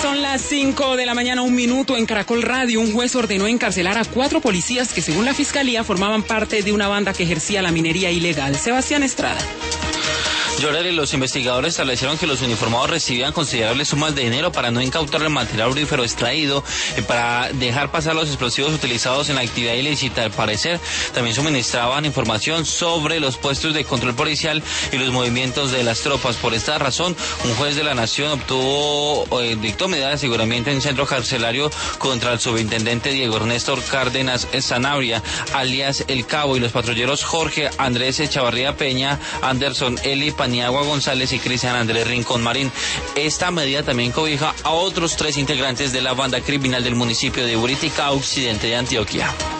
Son las 5 de la mañana, 1 minuto en Caracol Radio. Un juez ordenó encarcelar a 4 policías que, según la fiscalía, formaban parte de una banda que ejercía la minería ilegal. Sebastián Estrada. Llorelli, los investigadores establecieron que los uniformados recibían considerables sumas de dinero para no incautar el material aurífero extraído y para dejar pasar los explosivos utilizados en la actividad ilícita. Al parecer, también suministraban información sobre los puestos de control policial y los movimientos de las tropas. Por esta razón, un juez de la Nación dictó medida de aseguramiento en centro carcelario contra el subintendente Diego Ernesto Cárdenas Sanabria, alias El Cabo, y los patrulleros Jorge Andrés Echavarría Peña, Anderson Eli Paniagua González y Cristian Andrés Rincón Marín. Esta medida también cobija a otros 3 integrantes de la banda criminal del municipio de Uritica, occidente de Antioquia.